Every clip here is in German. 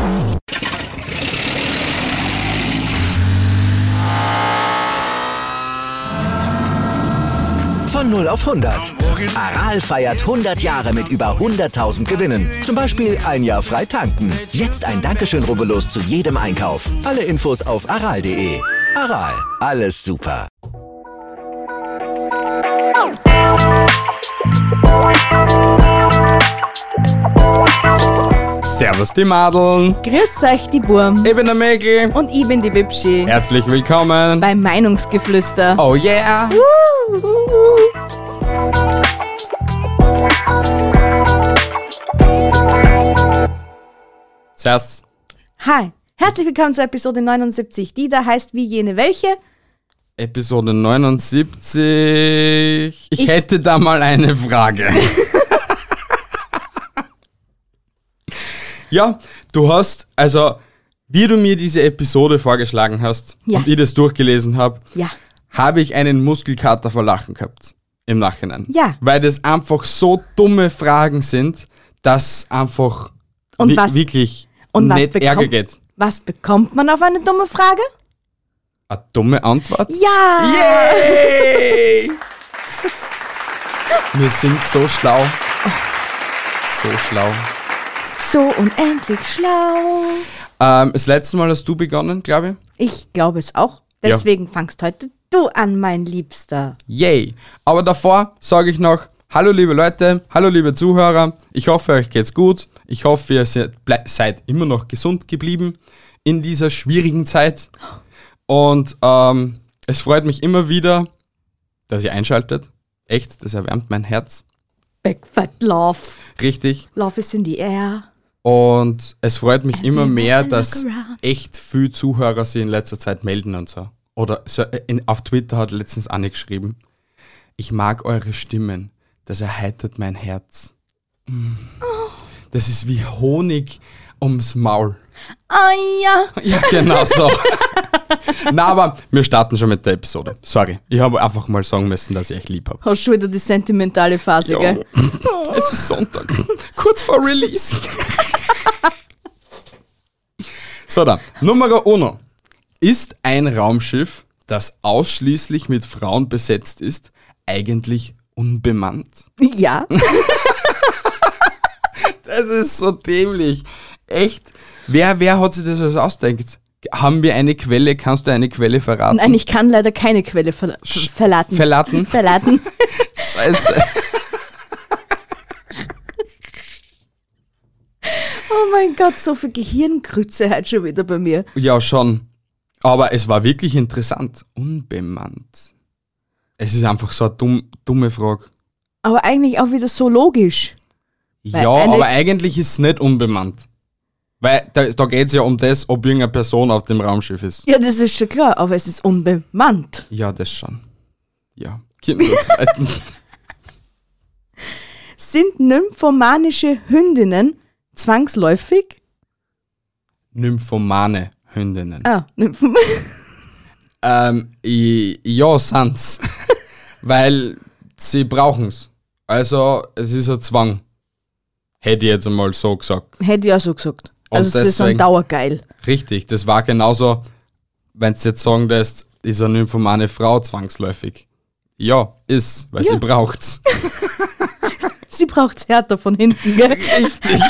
Von 0 auf 100. Aral feiert 100 Jahre mit über 100.000 Gewinnen. Zum Beispiel ein Jahr frei tanken. Jetzt ein Dankeschön, rubbellos zu jedem Einkauf. Alle Infos auf aral.de. Aral, alles super. Servus die Madeln. Grüß euch die Burm. Ich bin der Mäkel. Und ich bin die Bibschi. Herzlich willkommen Beim Meinungsgeflüster. Oh yeah. Servus. Hi, herzlich willkommen zur Episode 79, die da heißt wie jene welche? Episode 79. Ich hätte da mal eine Frage. Ja, du hast, also wie du mir diese Episode vorgeschlagen hast und ich das durchgelesen habe, habe ich einen Muskelkater vor Lachen gehabt im Nachhinein. Ja. Weil das einfach so dumme Fragen sind, dass einfach wirklich nicht Ärger geht. Was bekommt man auf eine dumme Frage? Eine dumme Antwort? Ja! Yay! Wir sind so schlau. So schlau. So unendlich schlau. Das letzte Mal hast du begonnen, glaube ich. Ich glaube es auch. Deswegen fangst heute du an, mein Liebster. Yay! Aber davor sage ich noch, hallo liebe Leute, hallo liebe Zuhörer. Ich hoffe, euch geht's gut. Ich hoffe, ihr seid immer noch gesund geblieben in dieser schwierigen Zeit. Und es freut mich immer wieder, dass ihr einschaltet. Echt, das erwärmt mein Herz. Big Fat Love. Richtig. Love is in the air. Und es freut mich immer mehr, dass echt viele Zuhörer sich in letzter Zeit melden und so. Oder so, auf Twitter hat letztens Anne geschrieben, ich mag eure Stimmen, das erheitert mein Herz. Das ist wie Honig ums Maul. Ja. Ja, genau so. Na, aber wir starten schon mit der Episode. Sorry, ich habe einfach mal sagen müssen, dass ich euch lieb habe. Hast schon wieder die sentimentale Phase, gell? Es ist Sonntag, kurz vor Release. So, dann, Nummer 1. Ist ein Raumschiff, das ausschließlich mit Frauen besetzt ist, eigentlich unbemannt? Ja. Das ist so dämlich. Echt? Wer hat sich das alles ausdenkt? Haben wir eine Quelle? Kannst du eine Quelle verraten? Nein, ich kann leider keine Quelle verraten. Verraten? Verraten. Scheiße. Oh mein Gott, so viel Gehirngrütze heute schon wieder bei mir. Ja, schon. Aber es war wirklich interessant. Unbemannt. Es ist einfach so eine dumme Frage. Aber eigentlich auch wieder so logisch. Ja, aber eigentlich ist es nicht unbemannt. Weil da geht es ja um das, ob irgendeine Person auf dem Raumschiff ist. Ja, das ist schon klar, aber es ist unbemannt. Ja, das schon. Ja, Kinder zur zweiten. Sind nymphomanische Hündinnen zwangsläufig? Nymphomane Hündinnen. Ah, Ja, sind's. Weil sie brauchen's. Also, es ist ein Zwang. Hätte ich jetzt einmal so gesagt. Hätte ich auch so gesagt. Also Und es ist so ein Dauergeil. Richtig, das war genauso, wenn du jetzt sagen lässt, ist eine nymphomane Frau zwangsläufig. Ja, ist, weil sie braucht's. Sie braucht's härter von hinten, gell? Richtig.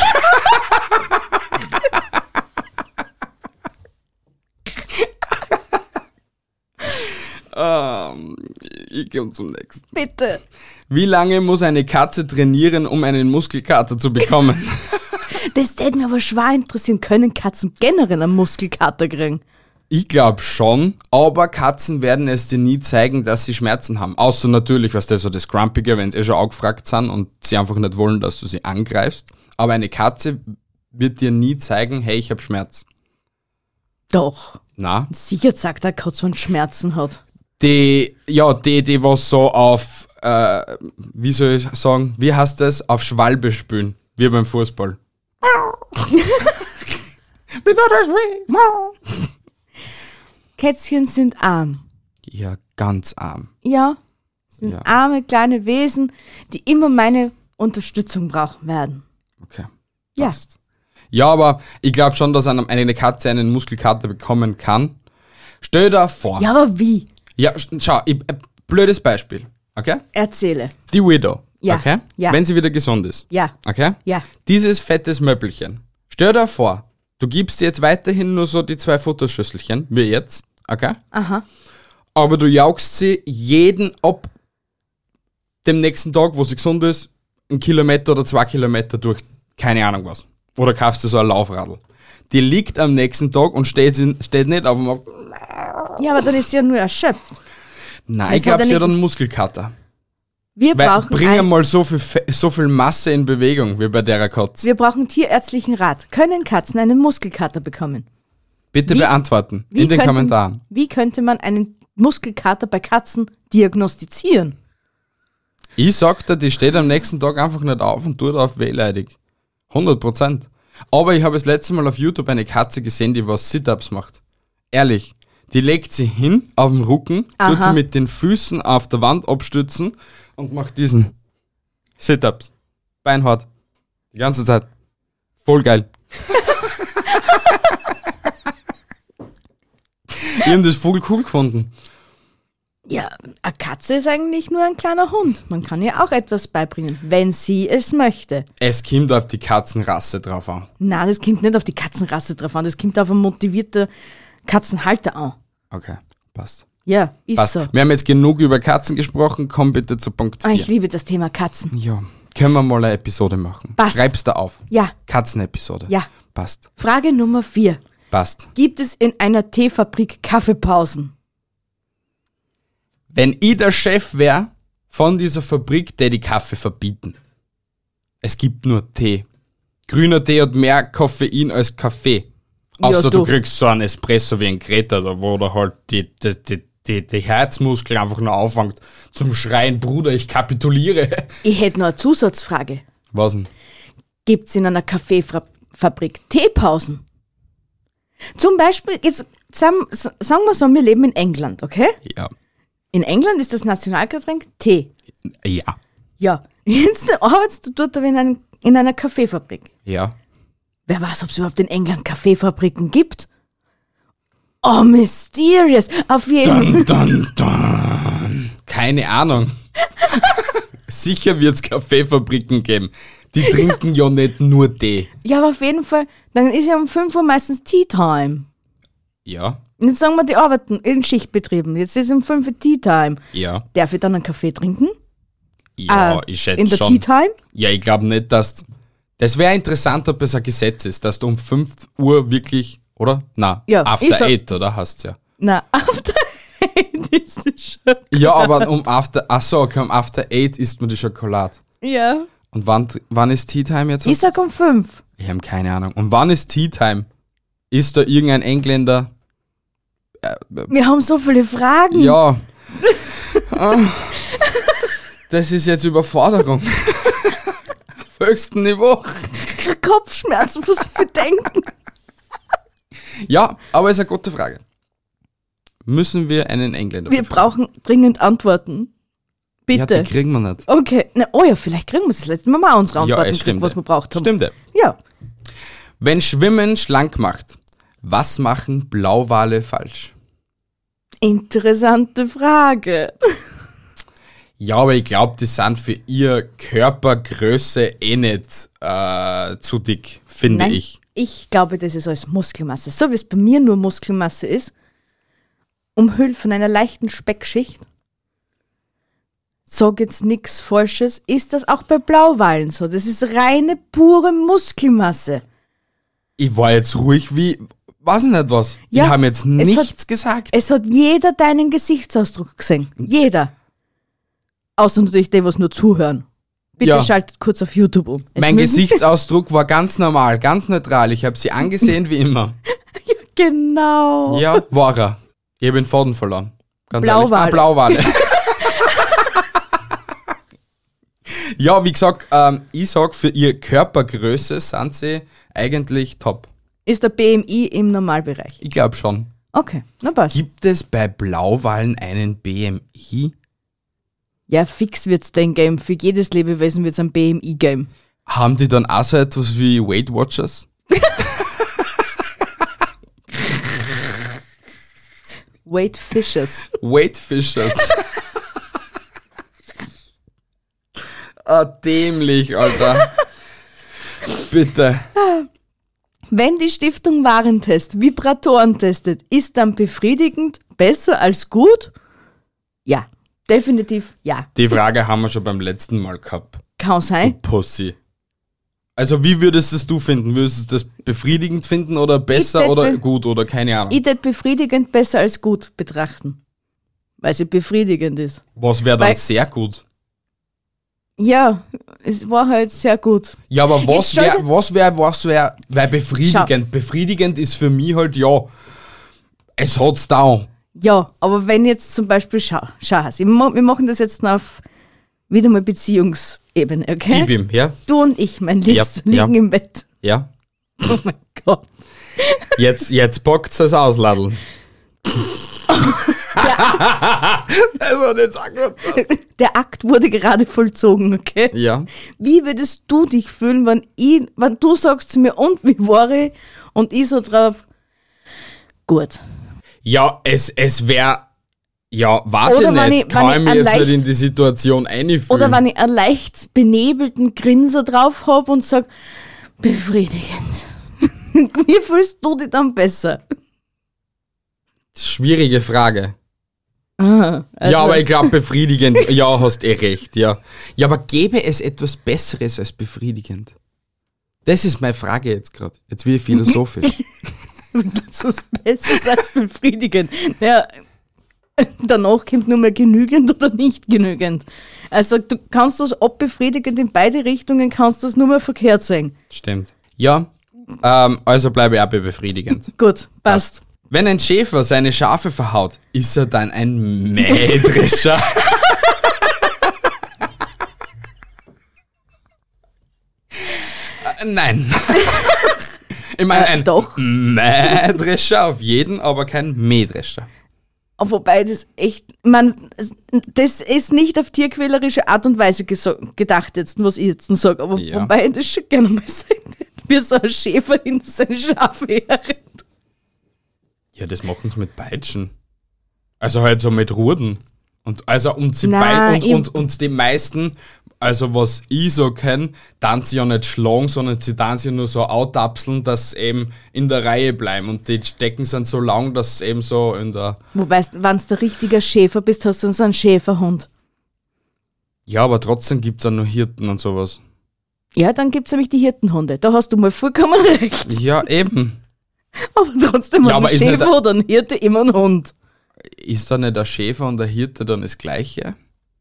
Ich komme zum nächsten. Bitte. Wie lange muss eine Katze trainieren, um einen Muskelkater zu bekommen? Das würde mich aber schwer interessieren. Können Katzen generell einen Muskelkater kriegen? Ich glaube schon, aber Katzen werden es dir nie zeigen, dass sie Schmerzen haben. Außer natürlich, was das so das Grumpige, wenn sie schon angefragt sind und sie einfach nicht wollen, dass du sie angreifst. Aber eine Katze wird dir nie zeigen, hey, ich habe Schmerz. Doch. Na? Sicher sagt der Katze, wenn Schmerzen hat. Die was so auf, wie soll ich sagen, wie heißt das? Auf Schwalbe spielen, wie beim Fußball. Kätzchen sind arm. Ja, ganz arm. Ja, sind arme kleine Wesen, die immer meine Unterstützung brauchen werden. Okay, Ja. passt. Ja, aber ich glaube schon, dass eine Katze einen Muskelkater bekommen kann. Stell dir vor. Ja, aber wie? Ja, schau, blödes Beispiel. Okay? Erzähle. Die Widow. Ja, Okay? ja. Wenn sie wieder gesund ist. Ja. Okay? Ja. Dieses fettes Möppelchen. Stell dir vor, du gibst ihr jetzt weiterhin nur so die 2 Futterschüsselchen, wie jetzt. Okay? Aha. Aber du jaugst sie jeden ab dem nächsten Tag, wo sie gesund ist, 1 Kilometer oder 2 Kilometer durch, keine Ahnung was. Oder kaufst du so ein Laufradl. Die liegt am nächsten Tag und steht nicht auf dem Ja, aber dann ist sie ja nur erschöpft. Nein, Das ich glaube, hat sie eine- hat einen Muskelkater. Wir Weil brauchen, bringen mal so viel Masse in Bewegung wie bei der Katze. wir brauchen tierärztlichen Rat. Können Katzen einen Muskelkater bekommen? Bitte Wie- beantworten in den Kommentaren. Wie könnte man einen Muskelkater bei Katzen diagnostizieren? Ich sag dir, die steht am nächsten Tag einfach nicht auf und tut auf wehleidig. 100%. Aber ich habe das letzte Mal auf YouTube eine Katze gesehen, die was Sit-Ups macht. Ehrlich. Die legt sie hin auf dem Rücken, tut Aha. sie mit den Füßen auf der Wand abstützen und macht diesen Sit-Ups. Beinhart. Die ganze Zeit. Voll geil. Ich habe das voll cool gefunden. Ja, eine Katze ist eigentlich nur ein kleiner Hund. Man kann ihr auch etwas beibringen, wenn sie es möchte. Es kommt auf die Katzenrasse drauf an. Na, das kommt nicht auf die Katzenrasse drauf an, das kommt auf einen motivierten Katzenhalter an. Okay, passt. Ja, ist Passt. so. Wir haben jetzt genug über Katzen gesprochen, komm bitte zu Punkt 4. Ah, ich liebe das Thema Katzen. Ja, können wir mal eine Episode machen. Passt. Schreib's da auf. Ja, Katzenepisode. ja. Passt. Frage Nummer 4. Passt. Gibt es in einer Teefabrik Kaffeepausen? Wenn ich der Chef wäre von dieser Fabrik, der die Kaffee verbieten. Es gibt nur Tee. Grüner Tee hat mehr Koffein als Kaffee. Ja, Außer du du. kriegst so einen Espresso wie ein Greta, da wo da halt die Herzmuskel einfach nur anfängt zum Schreien, Bruder, ich kapituliere. Ich hätte noch eine Zusatzfrage. Was denn? Gibt es in einer Kaffeefabrik Teepausen? Zum Beispiel, jetzt sagen wir so, wir leben in England, okay? Ja. In England ist das Nationalgetränk Tee. Ja. Ja, jetzt arbeitest du dort aber in einer Kaffeefabrik. Ja. Wer weiß, ob es überhaupt in England Kaffeefabriken gibt? Oh, mysterious. Auf jeden Fall. Dun, dun, dun. Keine Ahnung. Sicher wird es Kaffeefabriken geben. Die trinken ja nicht nur Tee. Ja, aber auf jeden Fall, dann ist ja um 5 Uhr meistens Tea Time. Ja. Und jetzt sagen wir, die arbeiten in Schichtbetrieben. Jetzt ist um 5 Uhr Tea Time. Ja. Darf ich dann einen Kaffee trinken? Ja, ich schätze In der schon. Tea Time? Ja, ich glaube nicht, dass... Das wäre interessant, ob es ein Gesetz ist, dass du um 5 Uhr wirklich, oder? Na, Ja, after ich sag- 8, oder? Hast ja. Na, after 8 ist es schon. Ja, aber um after... Achso, okay, um after 8 isst man die Schokolade. Ja. Und wann ist Tea Time jetzt? Ich sag um 5. Ich habe keine Ahnung. Und wann ist Tea Time? Ist da irgendein Engländer... Wir haben so viele Fragen. Ja. Ah. Das ist jetzt Überforderung. Auf höchstem Niveau. Kopfschmerzen, muss ich bedenken. Ja, aber ist eine gute Frage. Müssen wir einen Engländer Wir befragen? brauchen dringend Antworten. Ja, Bitte. die kriegen wir nicht. Okay. Na, oh ja, vielleicht kriegen wir es das letzte Mal mal unsere Antworten, es stimmt. was wir braucht haben. Stimmt. Ja. Wenn Schwimmen schlank macht, was machen Blauwale falsch? Interessante Frage. Ja, aber ich glaube, die sind für ihr Körpergröße nicht zu dick, finde Nein, ich. ich glaube, das ist alles Muskelmasse. So wie es bei mir nur Muskelmasse ist, umhüllt von einer leichten Speckschicht, sag jetzt nichts Falsches, ist das auch bei Blauwalen so. Das ist reine, pure Muskelmasse. Ich war jetzt ruhig wie, weiß ich nicht was. Ja, die haben jetzt es nichts gesagt. Es hat jeder deinen Gesichtsausdruck gesehen. Jeder. Außer natürlich die, was nur zuhören. Bitte Ja. schaltet kurz auf YouTube um. Es Mein müssen- Gesichtsausdruck war ganz normal, ganz neutral. Ich habe sie angesehen wie immer. Genau. Ja, war er. Ich habe den Faden verloren. Ganz Blauwale. ehrlich. Blauwale. Ja, wie gesagt, ich sag, für ihre Körpergröße sind sie eigentlich top. Ist der BMI im Normalbereich? Ich glaube schon. Okay, na passt. Gibt es bei Blauwalen einen BMI? Ja, fix wird's den geben. Für jedes Lebewesen wird's ein BMI geben. Haben die dann auch so etwas wie Weight Watchers? Weight Fishes. Weight Fishers. Dämlich, Alter. Bitte. Wenn die Stiftung Warentest Vibratoren testet, ist dann befriedigend besser als gut? Ja, definitiv ja. Die Frage haben wir schon beim letzten Mal gehabt. Kann sein. Pussy. Also wie würdest es du finden? Würdest du das befriedigend finden oder besser Ich oder hätte- gut oder keine Ahnung? Ich würde befriedigend besser als gut betrachten. Weil sie befriedigend ist. Was wäre dann Weil- sehr gut? Ja, es war halt sehr gut. Ja, aber Jetzt stell wär, weil befriedigend ist für mich halt, ja, es hat's da. Ja, aber wenn jetzt zum Beispiel, schau, wir machen das jetzt auf wieder mal Beziehungsebene, okay? Gib ihm, ja? Du und ich, mein Liebster, Ja, liegen ja. im Bett. Ja. Oh mein Gott. Jetzt packt's es aus, Ladl. Das hat jetzt angefangen. Der Akt wurde gerade vollzogen, okay? Ja. Wie würdest du dich fühlen, wenn du sagst zu mir, und wie war ich? Und ich so drauf, gut. Ja, es wäre, ja, weiß Oder ich wenn nicht, ich- kann wenn ich ich mich jetzt leicht- nicht in die Situation einfühlen. Oder wenn ich einen leicht benebelten Grinser drauf hab und sag, befriedigend. Wie fühlst du dich dann besser? Schwierige Frage. Also, Ja, aber ich glaube befriedigend, ja, hast eh recht, ja. Ja, aber gäbe es etwas Besseres als befriedigend? Das ist meine Frage jetzt gerade. Jetzt wird philosophisch. gibt's was Besseres als befriedigend? Ja, danach kommt nur mehr genügend oder nicht genügend. Also du kannst das abbefriedigend in beide Richtungen, kannst das nur mehr verkehrt sein. Stimmt. Ja, also bleibe ich auch bei befriedigend. Gut, passt. Wenn ein Schäfer seine Schafe verhaut, ist er dann ein Mähdrescher? Nein. Ich meine, ein doch. Mähdrescher auf jeden, aber kein Mähdrescher. Wobei das echt, das ist nicht auf tierquälerische Art und Weise gedacht jetzt, was ich jetzt sage, aber Ja. wobei ich das schon gerne mal sage, wie so ein Schäfer hinter seine Schafe herrennt. Ja, das machen sie mit Peitschen. Also halt so mit Ruden. Und also Nein, und die meisten, also was ich so kenne, dann sie ja nicht schlagen, sondern sie dann sie nur so autapseln, dass sie eben in der Reihe bleiben. Und die Stecken sind so lang, dass sie eben so in der. Wobei, wenn du der richtige Schäfer bist, hast du dann so einen Schäferhund. Ja, aber trotzdem gibt es auch noch Hirten und sowas. Ja, dann gibt's nämlich die Hirtenhunde. Da hast du mal vollkommen recht. Ja, eben. Aber trotzdem Ja, hat aber ein ist nicht Schäfer oder ein Hirte immer ein Hund. Ist da nicht der Schäfer und der Hirte dann das Gleiche?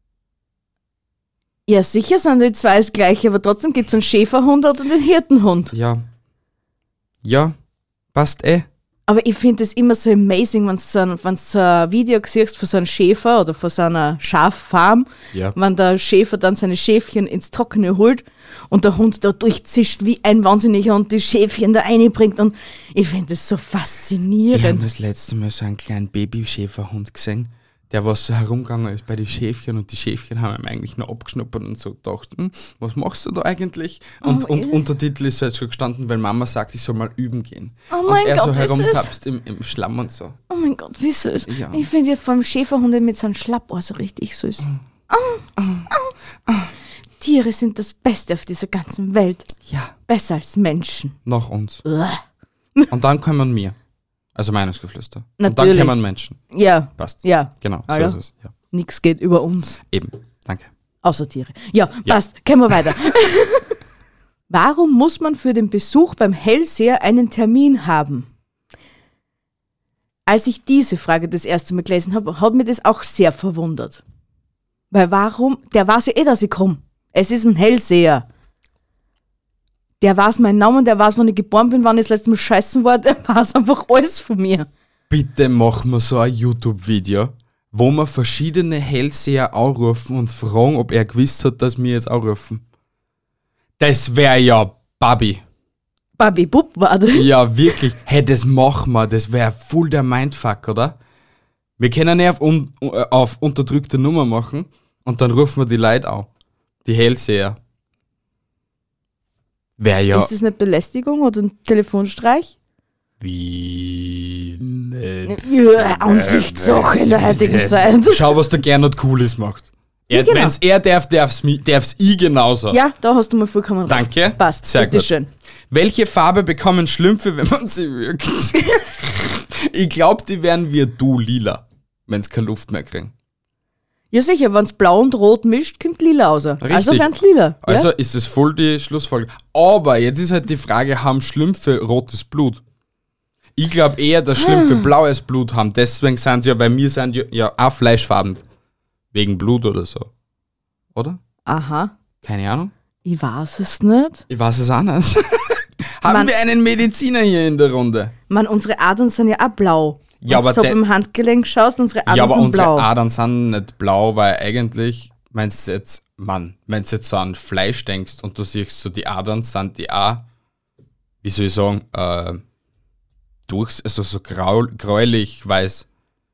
Ja, sicher sind die zwei das gleiche, aber trotzdem gibt's einen Schäferhund oder den Hirtenhund. Ja. Ja, passt eh. Aber ich finde es immer so amazing, wenn du so ein Video siehst von so einem Schäfer oder von so einer Schaffarm, Ja. wenn der Schäfer dann seine Schäfchen ins Trockene holt und der Hund da durchzischt wie ein Wahnsinniger und die Schäfchen da reinbringt. Und ich finde das so Ich habe faszinierend. das letzte Mal so einen kleinen Babyschäferhund gesehen, der was so herumgegangen ist bei den Schäfchen und die Schäfchen haben ihm eigentlich nur abgeschnuppert und so gedacht, was machst du da eigentlich? Und Untertitel ist halt schon gestanden, weil Mama sagt, ich soll mal üben gehen. Oh mein und er Gott, so wie süß. herumtapst im Schlamm und so. Oh mein Gott, wie süß. Ja. Ich finde ja vor allem Schäferhunde mit so einem Schlappohr so richtig süß. Tiere sind das Beste auf dieser ganzen Welt. Ja, Besser als Menschen. nach uns. Uah. Und dann kommen wir. Also Meinungsgeflüster. Und dann Natürlich. kommen Menschen. Ja, Passt. ja. Genau, so Alter. ist es. Ja. Nix geht über uns. Eben. Danke. Außer Tiere. Ja, Ja. passt. Gehen wir weiter. Warum muss man für den Besuch beim Hellseher einen Termin haben? Als ich diese Frage das erste Mal gelesen habe, hat mich das auch sehr verwundert. Weil warum? Der weiß ja eh, dass ich komme. Es ist ein Hellseher. Der weiß meinen Namen, der weiß, wann ich geboren bin, wann ich das letzte Mal scheißen war, der weiß einfach alles von mir. Bitte machen wir so ein YouTube-Video, wo wir verschiedene Hellseher anrufen und fragen, ob er gewusst hat, dass wir jetzt anrufen. Das wäre ja Babi. Babi Bub war das. Ja, wirklich. Hey, das machen wir. Das wäre voll der Mindfuck, oder? Wir können nicht auf unterdrückte Nummer machen und dann rufen wir die Leute an. Die Hellseher. Wäre ja... Ist das nicht Belästigung oder ein Telefonstreich? Wie... Ja, Ansichtssache in der heutigen Zeit. Schau, was der Gernot Cooles macht. Genau. Wenn's er darf's ich genauso. Ja, da hast du mal vollkommen recht. Danke. Passt, Sehr gut. bitteschön. Welche Farbe bekommen Schlümpfe, wenn man sie würgt? Ich glaube, die werden wie du lila, wenn sie keine Luft mehr kriegen. Ja sicher, wenn es blau und rot mischt, kommt lila raus. Also Richtig. werden es lila. Also Ja? ist es voll die Schlussfolgerung. Aber jetzt ist halt die Frage, haben Schlümpfe rotes Blut? Ich glaube eher, dass Schlümpfe blaues Blut haben. Deswegen sind sie ja, bei mir sind ja auch fleischfarben. Wegen Blut oder so. Oder? Aha, Keine Ahnung. ich weiß es nicht. Ich weiß es auch nicht. Haben Mann. wir einen Mediziner hier in der Runde? Man, unsere Adern sind ja auch blau. Ja, Wenn du aber so der- beim Handgelenk schaust, unsere Adern Ja, aber sind unsere blau. Adern sind nicht blau, weil eigentlich, wenn du jetzt so an Fleisch denkst und du siehst so die Adern, sind die auch, wie soll ich sagen, also so gräulich weiß.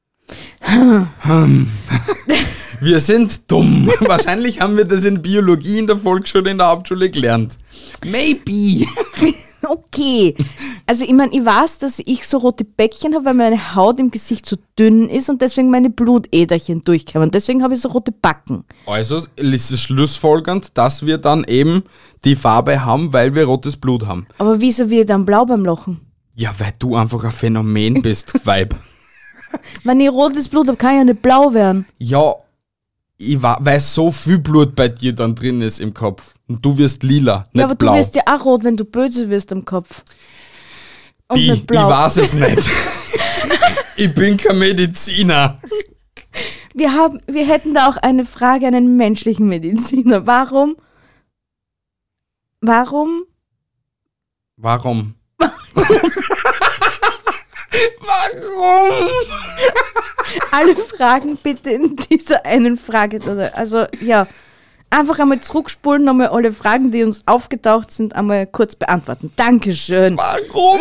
Wir sind dumm. Wahrscheinlich haben wir das in Biologie in der Volksschule, in der Hauptschule gelernt. Maybe. Okay. Also ich meine, ich weiß, dass ich so rote Bäckchen habe, weil meine Haut im Gesicht so dünn ist und deswegen meine Blutäderchen durchkommen. Deswegen habe ich so rote Backen. Also ist es schlussfolgernd, dass wir dann eben die Farbe haben, weil wir rotes Blut haben. Aber wieso wird ich dann blau beim Lachen? Ja, weil du einfach ein Phänomen bist, Weib. Wenn ich rotes Blut habe, kann ich ja nicht blau werden. Ja, weil so viel Blut bei dir dann drin ist im Kopf. Und du wirst lila, nicht Ja, aber blau. du wirst ja auch rot, wenn du böse wirst am Kopf. Und ich nicht blau. weiß es nicht. Ich bin kein Mediziner. Wir hätten da auch eine Frage an einen menschlichen Mediziner. Warum? Warum? Warum? Alle Fragen bitte in dieser einen Frage. Also ja, einfach einmal zurückspulen, nochmal alle Fragen, die uns aufgetaucht sind, einmal kurz beantworten. Dankeschön. Warum?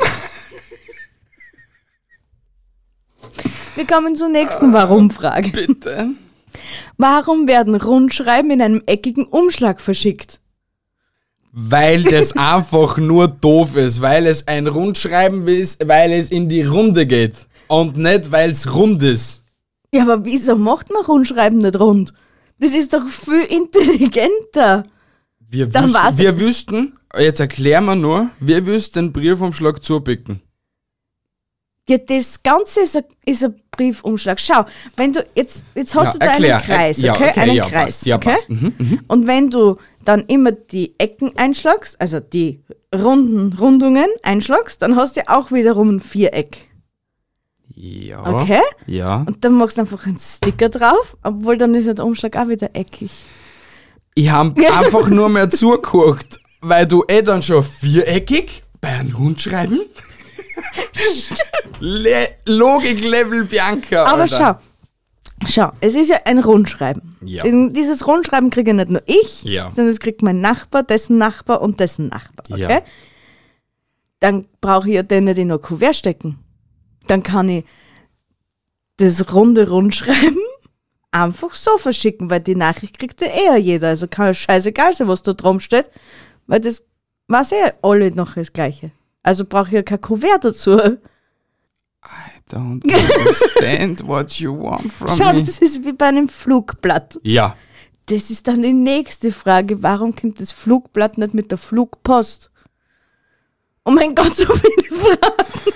Wir kommen zur nächsten Warum-Frage. Bitte. Warum werden Rundschreiben in einem eckigen Umschlag verschickt? Weil das einfach nur doof ist, weil es ein Rundschreiben ist, weil es in die Runde geht und nicht, weil es rund ist. Ja, aber wieso macht man Rundschreiben nicht rund? Das ist doch viel intelligenter. Dann war's- Wir wüssten, jetzt erklären wir nur, wir wüssten den Briefumschlag zubicken. Ja, das Ganze ist ein Briefumschlag. Schau, wenn du jetzt hast du da erklär. einen Kreis, Ja, okay? Einen ja, Kreis, passt. Ja, okay? passt. Mhm. Und wenn du dann immer die Ecken einschlagst, also die Rundungen einschlagst, dann hast du auch wiederum ein Viereck. Ja. Okay? Ja. Und dann machst du einfach einen Sticker drauf, obwohl dann ist ja der Umschlag auch wieder eckig. Ich hab einfach nur mehr zugeguckt, weil du dann schon viereckig bei einem Rundschreiben. Logik-Level Bianca. Aber Alter. schau, es ist ja ein Rundschreiben. Ja. Dieses Rundschreiben kriege ja nicht nur ich, Ja. sondern es kriegt mein Nachbar, dessen Nachbar und dessen Nachbar. Okay? Ja. Dann brauche ich ja den nicht in ein Kuvert stecken. Dann kann ich das runde Rundschreiben einfach so verschicken, weil die Nachricht kriegt ja eher jeder. Also kann es scheißegal sein, was da drum steht, weil das weiß ja alle noch das Gleiche. Also brauche ich ja kein Kuvert dazu. I don't understand what you want from Schau, me. das ist wie bei einem Flugblatt. Ja. Das ist dann die nächste Frage. Warum kommt das Flugblatt nicht mit der Flugpost? Oh mein Gott, so viele Fragen.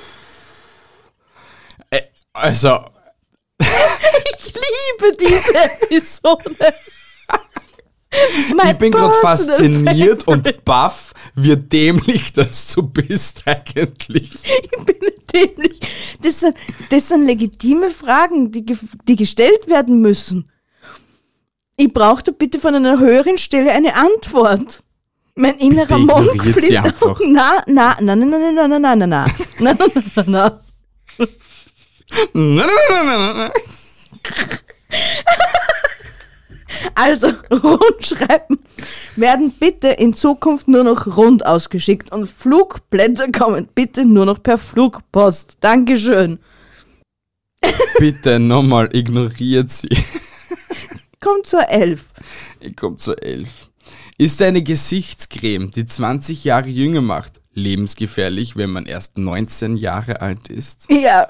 Also, Ich liebe diese Episode. ich bin gerade fasziniert und baff, wie dämlich das du bist eigentlich. Ich bin nicht dämlich. Das sind legitime Fragen, die gestellt werden müssen. Ich brauche da bitte von einer höheren Stelle eine Antwort. Mein innerer Bitte Monk ignoriert sie flippt einfach. auf. Na. Also, Rundschreiben werden bitte in Zukunft nur noch rund ausgeschickt und Flugblätter kommen bitte nur noch per Flugpost. Dankeschön. Bitte nochmal, ignoriert sie. Kommt zur 11. Ich komme zur 11. Ist eine Gesichtscreme, die 20 Jahre jünger macht, lebensgefährlich, wenn man erst 19 Jahre alt ist? Ja.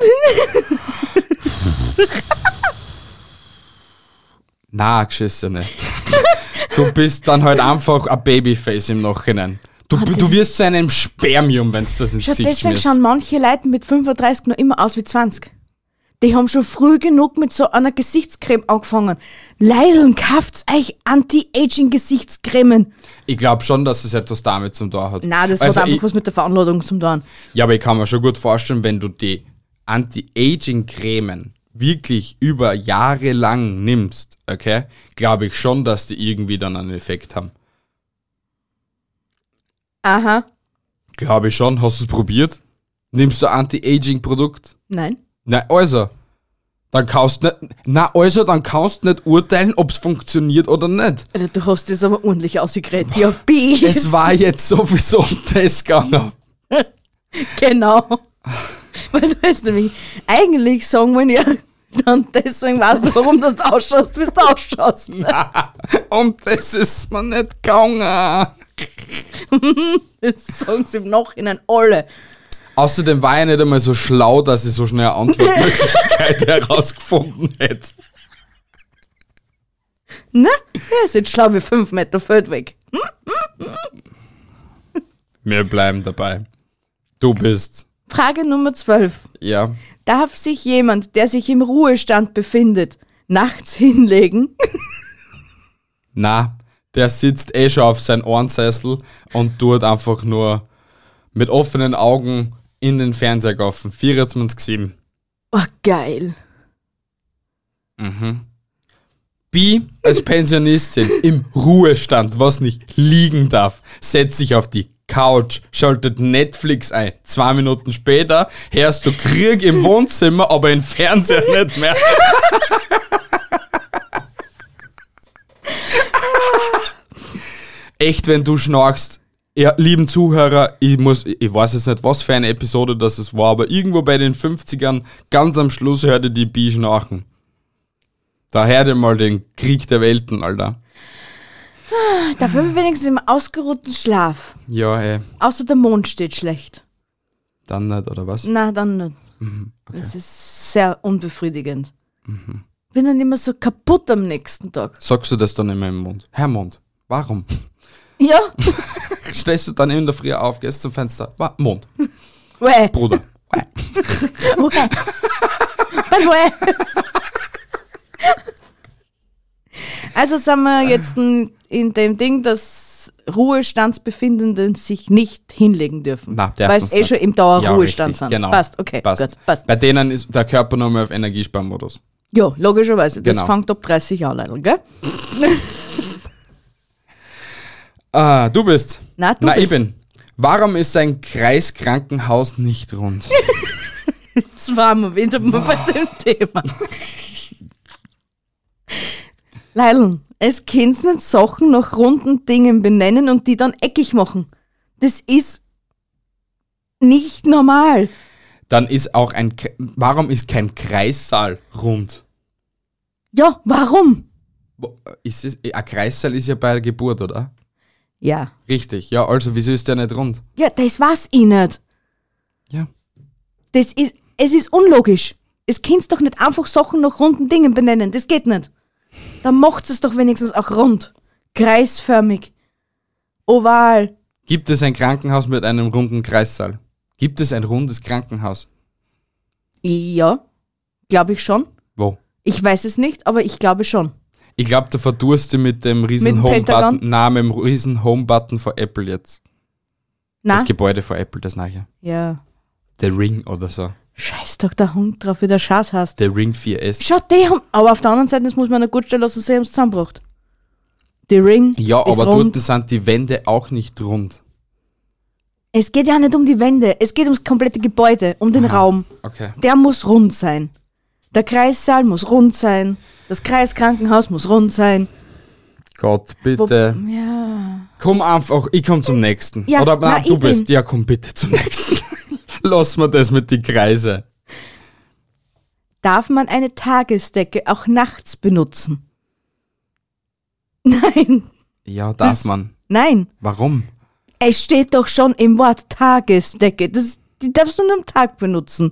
Na, Geschissene. Du bist dann halt einfach ein Babyface im Nachhinein. Du wirst zu einem Spermium, wenn du das ins Schau, Gesicht deswegen schmierst. schauen manche Leute mit 35 noch immer aus wie 20. Die haben schon früh genug mit so einer Gesichtscreme angefangen. Leideln, kauft euch Anti-Aging-Gesichtscremen. Ich glaube schon, dass es etwas damit zu tun hat. Nein, das Also hat einfach was mit der Veranlagung zu tun. Ja, aber ich kann mir schon gut vorstellen, wenn du die Anti-Aging-Cremen wirklich über Jahre lang nimmst, okay, glaube ich schon, dass die irgendwie dann einen Effekt haben. Aha. Glaube ich schon. Hast du es probiert? Nimmst du ein Anti-Aging-Produkt? Nein. Nein, also. Dann kannst du nicht urteilen, ob es funktioniert oder nicht. Alter, du hast das aber ordentlich ausgeredet. Ja, bis. Es war jetzt sowieso um das gegangen. Genau. Weil du weißt nämlich, eigentlich sagen wir ja, dann deswegen weißt du, warum du ausschaust, wie du ausschaust. Um das ist mir nicht gegangen. Das sagen sie im Nachhinein alle. Außerdem war ich nicht einmal so schlau, dass ich so schnell eine Antwortmöglichkeit herausgefunden hätte. Ne? Ja, ist jetzt schlau wie 5 Meter Feld weg. Wir bleiben dabei. Du bist. Frage Nummer 12. Ja. Darf sich jemand, der sich im Ruhestand befindet, nachts hinlegen? Na, der sitzt schon auf seinem Ohrensessel und tut einfach nur mit offenen Augen in den Fernseher kaufen. 24/7. Oh, geil. Bi als Pensionistin im Ruhestand, was nicht liegen darf, setzt sich auf die Couch, schaltet Netflix ein. 2 Minuten später hörst du Krieg im Wohnzimmer, aber im Fernseher nicht mehr. Echt, wenn du schnarchst. Ja, lieben Zuhörer, ich weiß jetzt nicht, was für eine Episode das es war, aber irgendwo bei den 50ern, ganz am Schluss hörte die Bi schnarchen. Da hört ihr mal den Krieg der Welten, Alter. Dafür bin ich wenigstens im ausgeruhten Schlaf. Ja, ey. Außer der Mond steht schlecht. Dann nicht, oder was? Na, dann nicht. Okay. Das ist sehr unbefriedigend. Bin dann immer so kaputt am nächsten Tag. Sagst du das dann immer im Mund? Herr Mond, warum? Ja. Stehst du dann in der Früh auf, gehst zum Fenster, Mond, Weh. Bruder. Weh. Weh. Also sind wir jetzt in dem Ding, dass Ruhestandsbefindenden sich nicht hinlegen dürfen. Na, weil es schon im Dauerruhestand richtig, sind. Genau. Passt, okay, Passt. gut, passt. Bei denen ist der Körper nochmal auf Energiesparmodus. Ja, logischerweise. Das Genau. fängt ab 30 Jahren an, gell? Du bist. Na, du Ich bist. bin. Warum ist ein Kreiskrankenhaus nicht rund? Jetzt waren wir wieder mal bei dem Thema. Leilon, es kannst nicht Sachen nach runden Dingen benennen und die dann eckig machen. Das ist nicht normal. Dann ist auch warum ist kein Kreissaal rund? Ja, warum? Ein Kreissaal ist ja bei der Geburt, oder? Ja. Richtig, ja, also wieso ist der nicht rund? Ja, das weiß ich nicht. Ja. Es ist unlogisch. Es kannst doch nicht einfach Sachen nach runden Dingen benennen. Das geht nicht. Dann macht es doch wenigstens auch rund. Kreisförmig. Oval. Gibt es ein Krankenhaus mit einem runden Kreissaal? Gibt es ein rundes Krankenhaus? Ja, glaube ich schon. Wo? Ich weiß es nicht, aber ich glaube schon. Ich glaube, du verdurst dich mit dem riesen Mit dem Home-Button. Pentagon? Nein, mit dem riesen Home-Button von Apple jetzt. Na? Das Gebäude von Apple, das neue. Ja. Der Ring oder so. Scheiß doch der Hund drauf, wie der Schatz heißt. Der Ring 4S. Schau, die haben. Aber auf der anderen Seite, das muss man noch gut stellen lassen, sie haben es zusammengebracht. Die Ring Ja, ist aber rund. dort sind die Wände auch nicht rund. Es geht ja nicht um die Wände, es geht ums komplette Gebäude, um den Raum. Okay. Der muss rund sein. Der Kreissaal muss rund sein. Das Kreiskrankenhaus muss rund sein. Gott, bitte. Ja. Komm einfach, ich komm zum nächsten. Ja, Oder na, nein, du ich bist. bin. Ja, komm bitte zum nächsten. Lass mir das mit die Kreise. Darf man eine Tagesdecke auch nachts benutzen? Nein. Ja, darf man. Nein, Warum? es steht doch schon im Wort Tagesdecke. Die darfst du nur am Tag benutzen.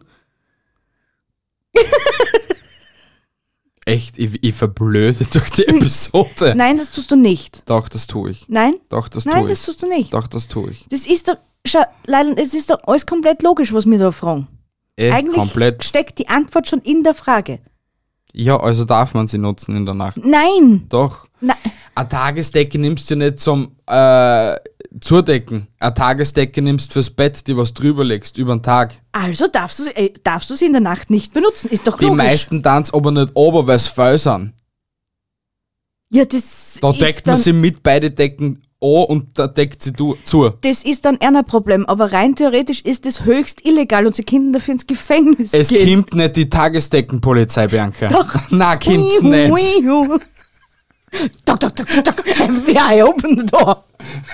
Echt, ich verblöde durch die Episode. Nein, das tust du nicht. Doch, das tue ich. Nein? Doch, das Nein, tue das ich. tust du nicht. Doch, das tue ich. Das ist doch, schau, Leila, es ist doch alles komplett logisch, was wir da fragen. Eigentlich Komplett. steckt die Antwort schon in der Frage. Ja, also darf man sie nutzen in der Nacht. Nein! Doch. Nein. Eine Tagesdecke nimmst du nicht zum Zudecken. Eine Tagesdecke nimmst fürs Bett, die was drüber legst, über den Tag. Also darfst du sie in der Nacht nicht benutzen. Ist doch Die logisch. meisten tanzen aber nicht ober, weil es voll sind. Ja, das Da ist deckt man dann, sie mit beide Decken an und da deckt sie zu. das ist dann eher ein Problem. Aber rein theoretisch ist das höchst illegal und sie können dafür ins Gefängnis Es gehen. kommt nicht die Tagesdeckenpolizei, Bianca. Doch. Nein, kommt's nicht. Doc, doc, doc, doc, FBI, open the door.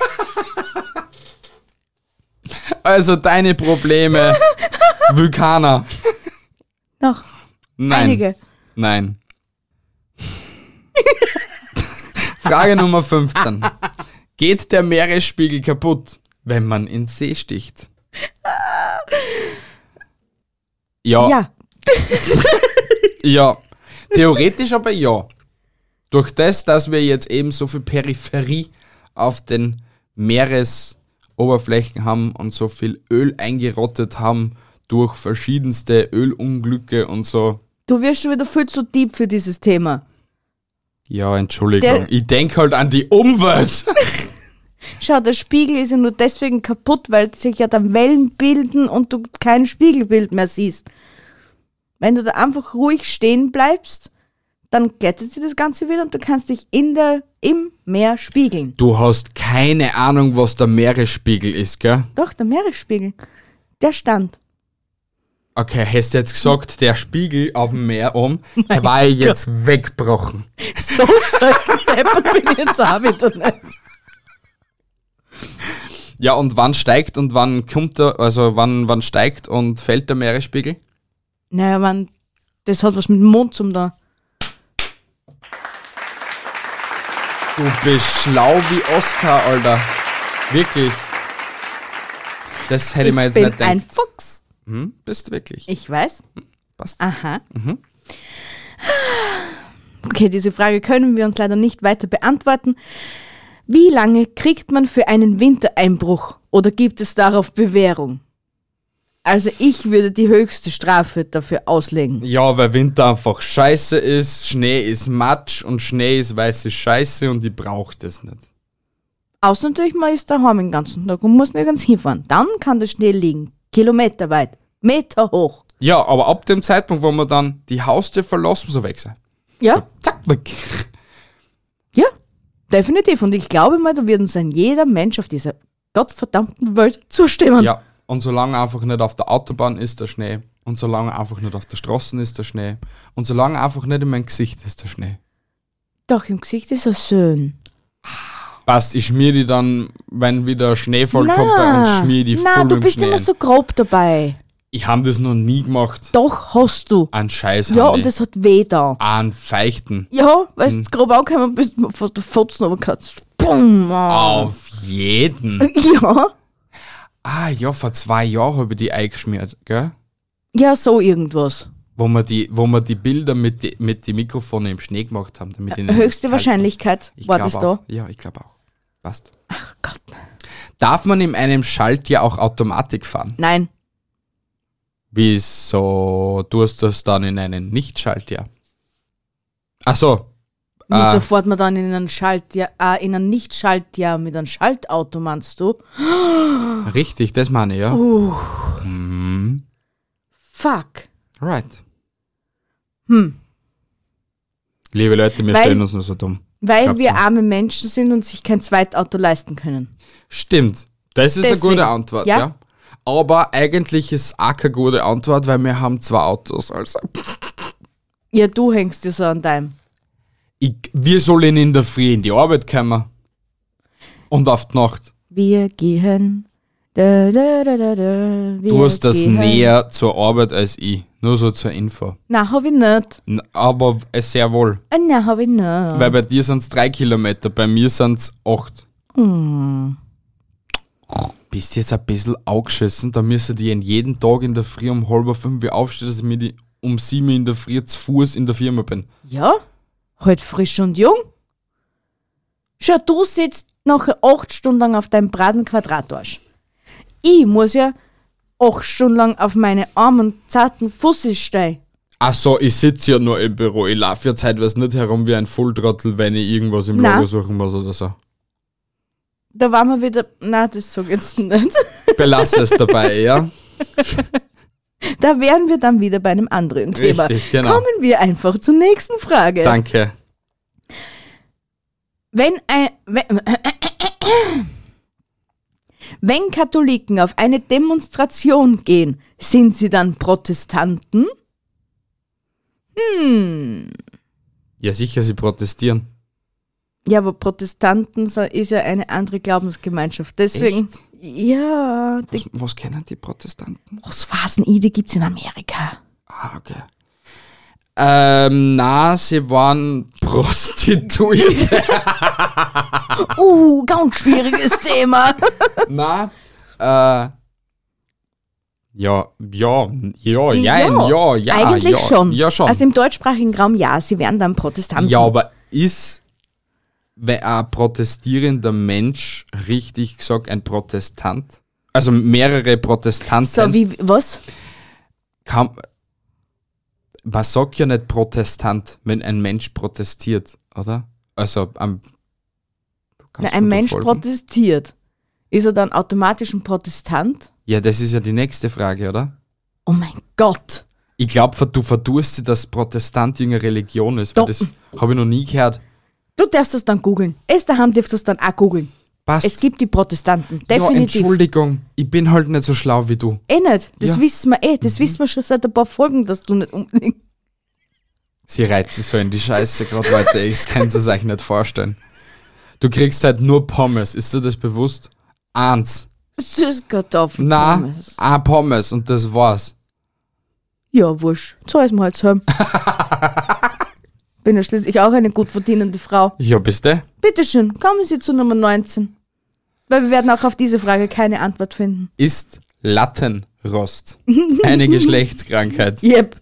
Also deine Probleme, Vulkaner. Noch Nein. einige. Nein. Frage Nummer 15. Geht der Meeresspiegel kaputt, wenn man in den See sticht? Ja. Ja. Theoretisch aber ja. Durch das, dass wir jetzt eben so viel Peripherie auf den Meeresoberflächen haben und so viel Öl eingerottet haben durch verschiedenste Ölunglücke und so. Du wirst schon wieder viel zu deep für dieses Thema. Ja, Entschuldigung. Ich denke halt an die Umwelt. Schau, der Spiegel ist ja nur deswegen kaputt, weil sich ja dann Wellen bilden und du kein Spiegelbild mehr siehst. Wenn du da einfach ruhig stehen bleibst, dann glättet sich das Ganze wieder und du kannst dich im Meer spiegeln. Du hast keine Ahnung, was der Meeresspiegel ist, gell? Doch, der Meeresspiegel, der stand. Okay, hast du jetzt gesagt, der Spiegel auf dem Meer der war ja jetzt weggebrochen. So deppert bin ich jetzt auch wieder nicht. Ja, und wann steigt und wann kommt der, also wann steigt und fällt der Meeresspiegel? Naja, das hat was mit dem Mond zum da. Du bist schlau wie Oscar, Alter. Wirklich. Das hätte ich mir jetzt bin nicht gedacht. ein Fuchs. Bist du wirklich? Ich weiß. Passt. Aha. Okay, diese Frage können wir uns leider nicht weiter beantworten. Wie lange kriegt man für einen Wintereinbruch oder gibt es darauf Bewährung? Also ich würde die höchste Strafe dafür auslegen. Ja, weil Winter einfach scheiße ist, Schnee ist Matsch und Schnee ist weiße Scheiße und ich brauche das nicht. Außer natürlich, man ist daheim den ganzen Tag und muss nirgends hinfahren. Dann kann der Schnee liegen, kilometerweit, Meter hoch. Ja, aber ab dem Zeitpunkt, wo wir dann die Haustür verlassen, muss er weg sein. Ja, Zack, weg. ja, definitiv. Und ich glaube mal, da wird uns ein jeder Mensch auf dieser gottverdammten Welt zustimmen. Ja, und solange einfach nicht auf der Autobahn ist der Schnee und solange einfach nicht auf der Straße ist der Schnee und solange einfach nicht in mein Gesicht ist der Schnee. Doch, im Gesicht ist er schön. Passt, ich schmier die dann, wenn wieder Schneefall kommt bei uns, schmier die voll du im bist Schnee immer ein. so grob dabei. Ich habe das noch nie gemacht. Doch, hast du. Ein Scheiß Ja, haben und die. es hat weh da. An Feichten. Ja, weil du grob angekommen bist, fast der Fotzen runtergekratzt. Bumm. Auf jeden. Ja, Ah ja, vor 2 Jahren habe ich die eingeschmiert, gell? ja, so irgendwas. Wo wir die Bilder mit die Mikrofone im Schnee gemacht haben. Damit ich nicht Höchste kalt Wahrscheinlichkeit Ich war glaub das auch. da. Ja, ich glaube auch. Passt. Gott. Darf man in einem Schaltjahr auch Automatik fahren? Nein, Wieso tust du das dann in einem Nicht-Schaltjahr? Ach so. wieso fährt man dann in ein Nicht-Schaltjahr mit einem Schaltauto, meinst du? Richtig, das meine ich, ja. Fuck. Right. Liebe Leute, wir Weil- stellen uns nur so dumm. Weil Glaubt's wir mir. arme Menschen sind und sich kein Zweitauto leisten können. Stimmt. Das ist eine Deswegen. gute Antwort, Ja. ja. Aber eigentlich ist es auch keine gute Antwort, weil wir haben 2 Autos. Also Ja, du hängst dir so an deinem. wir sollen in der Früh in die Arbeit kommen. Und auf die Nacht. Wir gehen. Da, da, da, da, da, wir Du hast das gehen. näher zur Arbeit als ich. Nur so zur Info. Nein, hab ich nicht. Aber sehr wohl. Nein, hab ich nicht. Weil bei dir sind es 3 Kilometer, bei mir sind es 8. Bist jetzt ein bisschen angeschissen, da müsste ich jeden Tag in der Früh um 4:30 Uhr aufstehen, dass ich mir um 7 Uhr in der Früh zu Fuß in der Firma bin. Ja, halt frisch und jung. Schau, du sitzt nachher 8 Stunden lang auf deinem braten Quadratarsch. Ich muss ja 8 Stunden lang auf meine armen, zarten Fussis stehen. Ach so, ich sitze ja nur im Büro. Ich laufe ja zeitweise nicht herum wie ein Volltrottel, wenn ich irgendwas im Nein. Lager suchen muss oder so. Da waren wir wieder. Nein, das sag ich jetzt nicht. Belasse es dabei, ja? Da wären wir dann wieder bei einem anderen Thema. Richtig, genau. Kommen wir einfach zur nächsten Frage. Danke. Wenn Katholiken auf eine Demonstration gehen, sind sie dann Protestanten? Ja, sicher, sie protestieren. Ja, aber Protestanten ist ja eine andere Glaubensgemeinschaft. Deswegen, ja. Was kennen die Protestanten? Was war's denn? Die gibt's in Amerika. Ah, okay. Na, sie waren Prostituierte. Ganz schwieriges Thema. Na, ja. Eigentlich ja, schon. Ja, schon. Also im deutschsprachigen Raum, ja, sie wären dann Protestanten. Ja, aber ist ein protestierender Mensch, richtig gesagt, ein Protestant? Also mehrere Protestanten. So, was? Man sagt ja nicht Protestant, wenn ein Mensch protestiert, oder? Also Ein Mensch folgen? protestiert. Ist er dann automatisch ein Protestant? Ja, das ist ja die nächste Frage, oder? Oh mein Gott. Ich glaube, du verdurst sie, dass Protestant irgendeine Religion ist, weil das habe ich noch nie gehört. Du darfst das dann googeln. Daheim darfst du das dann auch googeln. Passt. Es gibt die Protestanten, Ja, definitiv. Entschuldigung, ich bin halt nicht so schlau wie du. Nicht, das Ja. wissen wir das wissen wir schon seit ein paar Folgen, dass du nicht unbedingt... Sie reizt sich so in die Scheiße gerade, Leute, ich kann es euch nicht vorstellen. Du kriegst halt nur Pommes, ist dir das bewusst? 1. Süßkartoffeln. Na, ein Pommes und das war's. Ja, wurscht. So ist mir halt heim. Bin ja schließlich auch eine gut verdienende Frau. Ja, bist du? Bitteschön, kommen Sie zu Nummer 19. Weil wir werden auch auf diese Frage keine Antwort finden. Ist Lattenrost eine Geschlechtskrankheit? Yep.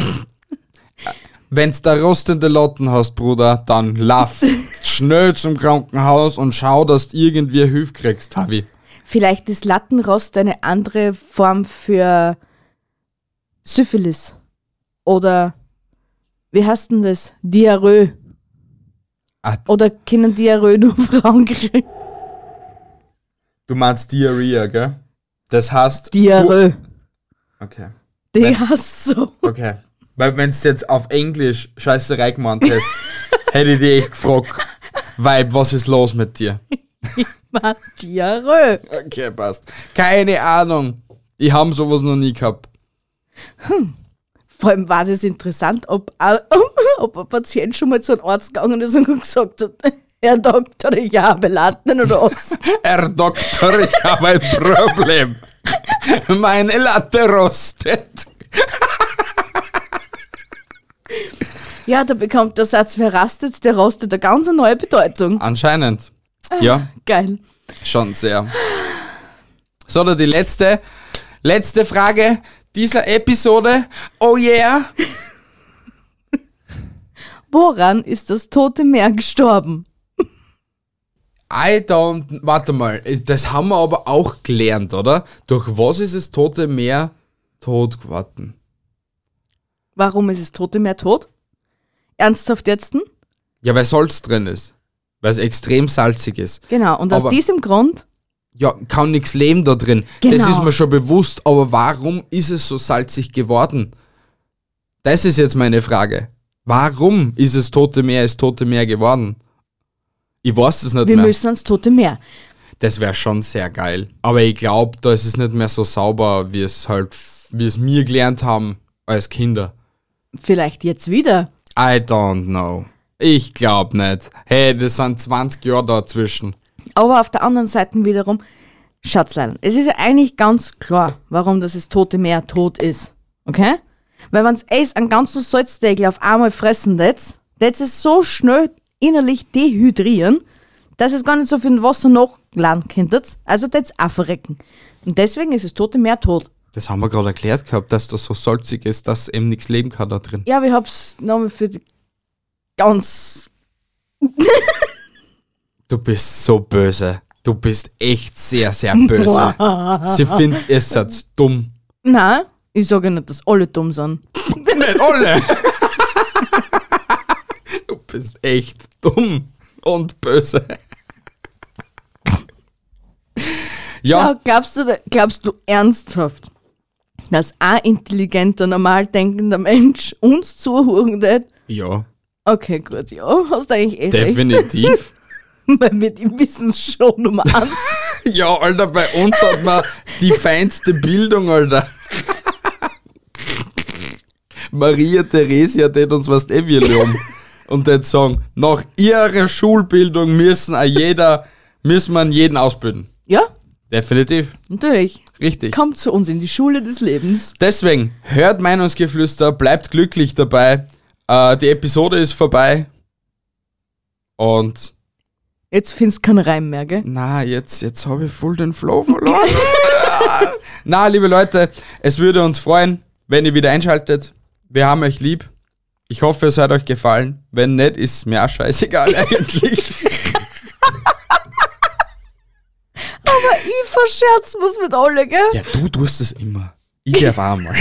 Wenn's da rostende Latten hast, Bruder, dann lauf schnell zum Krankenhaus und schau, dass du irgendwie Hilfe kriegst, Havi. Vielleicht ist Lattenrost eine andere Form für Syphilis. Oder, wie heißt denn das? Diarrhoe. Ah. Oder können Diarrhoe nur Frauen kriegen? Du meinst Diarrhea, gell? Das heißt... Diarrhoe. Okay. Die heißt so. Okay. Weil wenn's jetzt auf Englisch Scheißerei gemeint hast, hätte ich dich echt gefragt, Weib, was ist los mit dir? War Diarrhoe. Okay, passt. Keine Ahnung. Ich habe sowas noch nie gehabt. Vor allem war das interessant, ob ein Patient schon mal zu einem Arzt gegangen ist und gesagt hat, Herr Doktor, ich habe Latten oder was? Herr Doktor, ich habe ein Problem. Meine Latte rostet. Ja, da bekommt der Satz, wer rastet, der rostet eine ganz neue Bedeutung. Anscheinend. Ja, Geil. schon sehr. So, dann die letzte Frage dieser Episode. Oh yeah. Woran ist das Tote Meer gestorben? Warte mal, das haben wir aber auch gelernt, oder? Durch was ist das Tote Meer tot geworden? Warum ist das Tote Meer tot? Ernsthaft jetzt? Ja, weil Salz drin ist. Weil es extrem salzig ist. Genau, und Aber- aus diesem Grund, Ja, kann nichts leben da drin. Genau. Das ist mir schon bewusst, aber warum ist es so salzig geworden? Das ist jetzt meine Frage. Warum ist es Tote Meer geworden? Ich weiß es nicht wir mehr. müssen ans Tote Meer. Das wäre schon sehr geil. Aber ich glaube, da ist es nicht mehr so sauber, wie es wir gelernt haben als Kinder. Vielleicht jetzt wieder. I don't know. Ich glaube nicht. Hey, das sind 20 Jahre dazwischen. Aber auf der anderen Seite wiederum, Schatzlein, es ist ja eigentlich ganz klar, warum das Tote Meer tot ist. Okay? Weil wenn es einen ganzen Salzdeckel auf einmal fressen das es so schnell innerlich dehydrieren, dass es gar nicht so viel Wasser nachladen könntet. Also das auch verrecken. Und deswegen ist das Tote Meer tot. Das haben wir gerade erklärt gehabt, dass das so salzig ist, dass eben nichts leben kann da drin. Ja, aber ich hab's nochmal für die ganz... Du bist so böse. Du bist echt sehr, sehr böse. Sie findet es jetzt dumm. Nein, ich sage nicht, dass alle dumm sind. Nicht alle! Du bist echt dumm und böse. Ja. Schau, glaubst du ernsthaft, dass ein intelligenter, normal denkender Mensch uns zuhören wird? Ja. Okay, gut, ja, hast du eigentlich recht. Definitiv. Weil wir die Wissensshow Nummer 1. Ja, Alter, bei uns hat man die feinste Bildung, Alter. Maria Theresia tät uns was wir loben. Und tät sagen, nach ihrer Schulbildung müssen wir jeden ausbilden. Ja, Definitiv. natürlich. Richtig. Kommt zu uns in die Schule des Lebens. Deswegen, hört Meinungsgeflüster, bleibt glücklich dabei. Die Episode ist vorbei. Und Jetzt findest du keinen Reim mehr, gell? na, jetzt habe ich voll den Flow verloren. Na, liebe Leute, es würde uns freuen, wenn ihr wieder einschaltet. Wir haben euch lieb. Ich hoffe, es hat euch gefallen. Wenn nicht, ist mir auch scheißegal eigentlich. Aber ich verscherz was mit alle, gell? Ja, du tust es immer. Ich darf auch mal.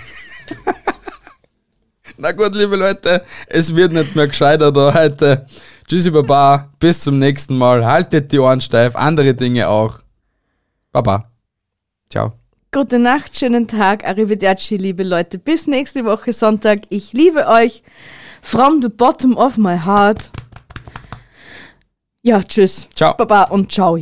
Na gut, liebe Leute, es wird nicht mehr gescheiter da heute. Tschüssi Baba, bis zum nächsten Mal. Haltet die Ohren steif, andere Dinge auch. Baba. Ciao. Gute Nacht, schönen Tag, arrivederci, liebe Leute. Bis nächste Woche Sonntag. Ich liebe euch. From the bottom of my heart. Ja, tschüss. Ciao. Baba und ciao.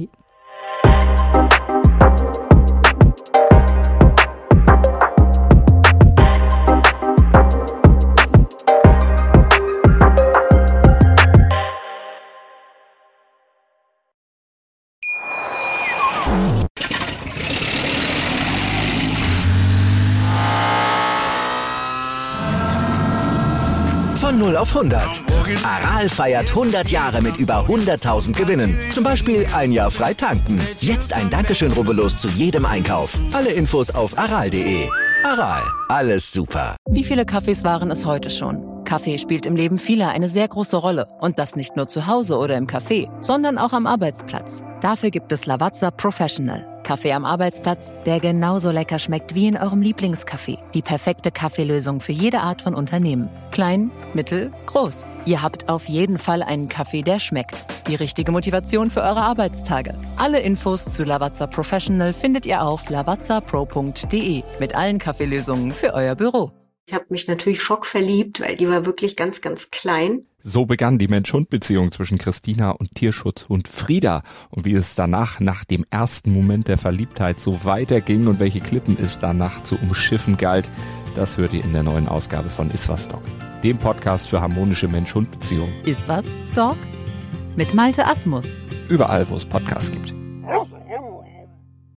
Von 0 auf 100. Aral feiert 100 Jahre mit über 100.000 Gewinnen. Zum Beispiel ein Jahr frei tanken. Jetzt ein Dankeschön, rubbellos zu jedem Einkauf. Alle Infos auf aral.de. Aral, alles super. Wie viele Kaffees waren es heute schon? Kaffee spielt im Leben vieler eine sehr große Rolle. Und das nicht nur zu Hause oder im Café, sondern auch am Arbeitsplatz. Dafür gibt es Lavazza Professional. Kaffee am Arbeitsplatz, der genauso lecker schmeckt wie in eurem Lieblingscafé. Die perfekte Kaffeelösung für jede Art von Unternehmen. Klein, mittel, groß. Ihr habt auf jeden Fall einen Kaffee, der schmeckt. Die richtige Motivation für eure Arbeitstage. Alle Infos zu Lavazza Professional findet ihr auf lavazzapro.de mit allen Kaffeelösungen für euer Büro. Ich habe mich natürlich schockverliebt, weil die war wirklich ganz, ganz klein. So begann die Mensch-Hund-Beziehung zwischen Christina und Tierschutzhund Frieda. Und wie es danach, nach dem ersten Moment der Verliebtheit, so weiterging und welche Klippen es danach zu umschiffen galt, das hört ihr in der neuen Ausgabe von Iswas Dog, dem Podcast für harmonische Mensch-Hund-Beziehungen. Ist was, Dog? Mit Malte Asmus. Überall, wo es Podcasts gibt.